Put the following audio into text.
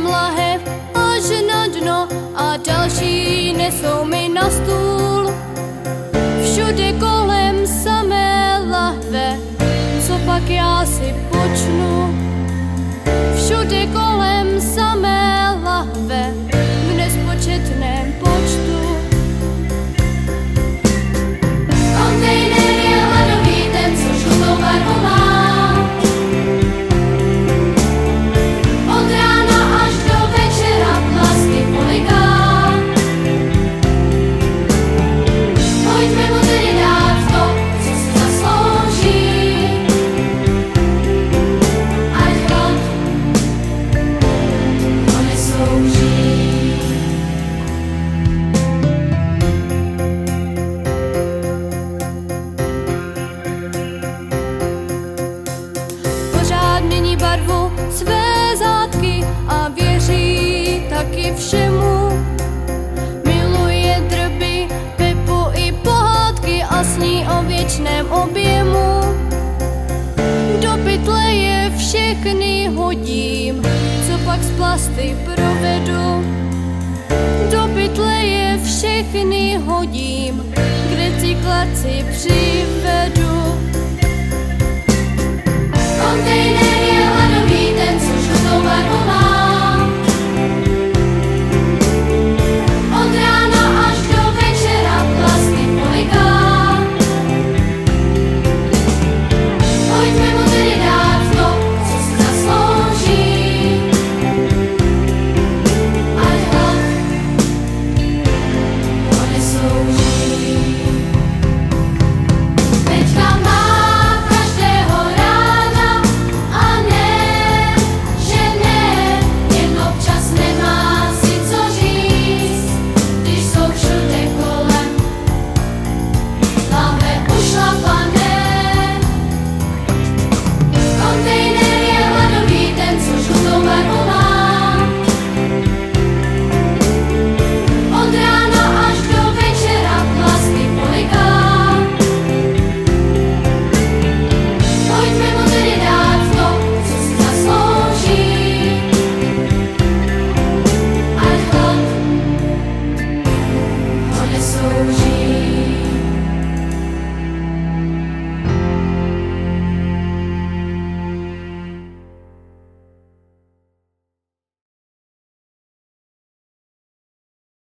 jsem lahev až na dno a další nesou mi na stůl. Všude kolem samé lahve, co pak já si počnu. Všude kolem samé lahve, v nespočetném počtu. Kontejner je hladový, ten, co žlutou barvu má. Od rána až do večera plasty poliká. Pojďme mu tedy dát to, co si zaslouží. Ať hlad ho neslouží. Pořád mění barvu své zátky a věří taky všemu. Miluje drby, Pepu i pohádky a sní o věčném objemu. Do pytle je všechny hodím, co pak z plasty provedu. Do pytle je všechny hodím, k recyklaci přivedu. Kontejner je hladový, ten, co žlutou barvu má.